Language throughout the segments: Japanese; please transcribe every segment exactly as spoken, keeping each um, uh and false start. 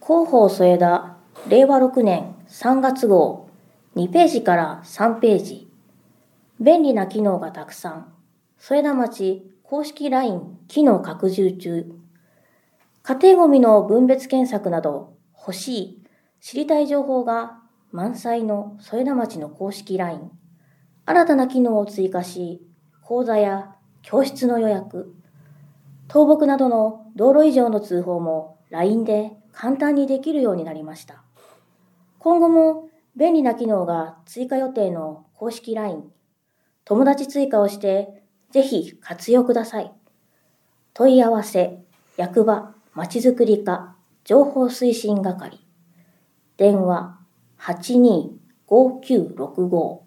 広報添田れいわろくねんさんがつ号にページからさんページ。便利な機能がたくさん。添田町公式 ライン 機能拡充中。家庭ごみの分別検索など欲しい、知りたい情報が満載の添田町の公式 ライン。新たな機能を追加し、講座や教室の予約、倒木などの道路異常の通報も ライン で簡単にできるようになりました。今後も便利な機能が追加予定の公式 ライン、友達追加をしてぜひ活用ください。問い合わせ、役場、まちづくり課、情報推進係、電話 はちにーごきゅうろくご。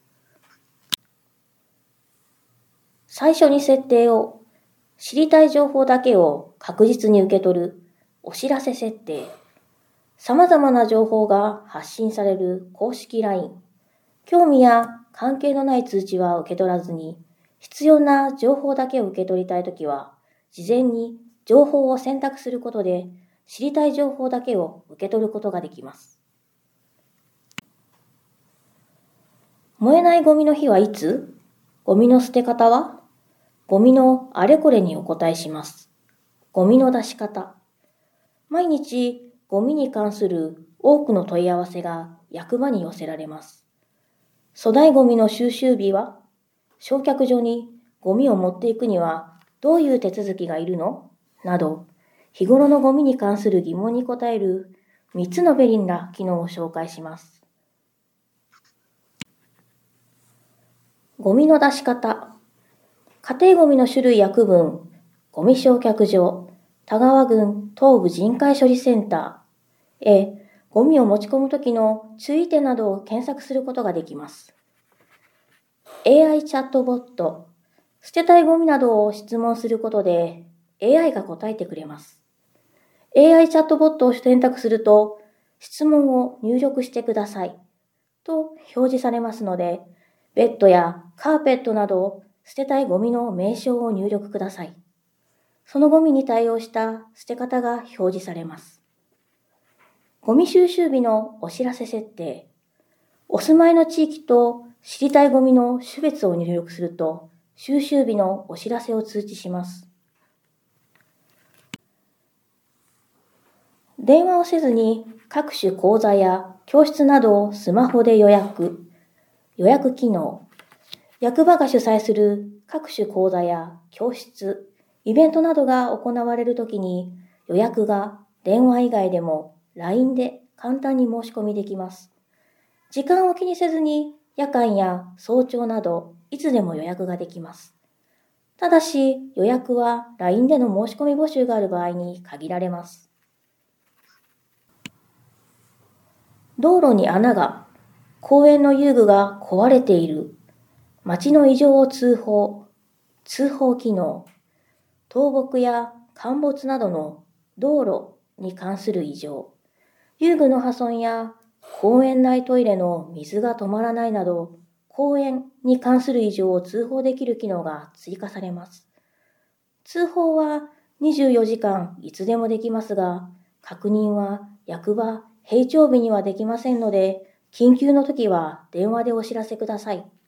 最初に設定を、知りたい情報だけを確実に受け取るお知らせ設定。様々な情報が発信される公式 ライン。興味や関係のない通知は受け取らずに、必要な情報だけを受け取りたいときは、事前に情報を選択することで、知りたい情報だけを受け取ることができます。燃えないゴミの日はいつ？ゴミの捨て方は？ゴミのあれこれにお答えします。ゴミの出し方。毎日ゴミに関する多くの問い合わせが役場に寄せられます。粗大ゴミの収集日は？焼却所にゴミを持っていくにはどういう手続きがいるの？など、日頃のゴミに関する疑問に答えるみっつの便利な機能を紹介します。ゴミの出し方。家庭ゴミの種類や区分、ゴミ焼却場、田川郡東部人海処理センターへゴミを持ち込むときの注意点などを検索することができます。エーアイ チャットボット、捨てたいゴミなどを質問することで エーアイ が答えてくれます。エーアイ チャットボットを選択すると、質問を入力してくださいと表示されますので、ベッドやカーペットなど捨てたいゴミの名称を入力ください。そのゴミに対応した捨て方が表示されます。ゴミ収集日のお知らせ設定。お住まいの地域と知りたいゴミの種別を入力すると、収集日のお知らせを通知します。電話をせずに各種講座や教室などをスマホで予約。予約機能。役場が主催する各種講座や教室、イベントなどが行われるときに予約が電話以外でも ライン で簡単に申し込みできます。時間を気にせずに夜間や早朝などいつでも予約ができます。ただし予約は ライン での申し込み募集がある場合に限られます。道路に穴が、公園の遊具が壊れている、街の異常を通報、通報機能、倒木や陥没などの道路に関する異常、遊具の破損や公園内トイレの水が止まらないなど、公園に関する異常を通報できる機能が追加されます。通報はにじゅうよじかんいつでもできますが、確認は役場、閉庁日にはできませんので、緊急の時は電話でお知らせください。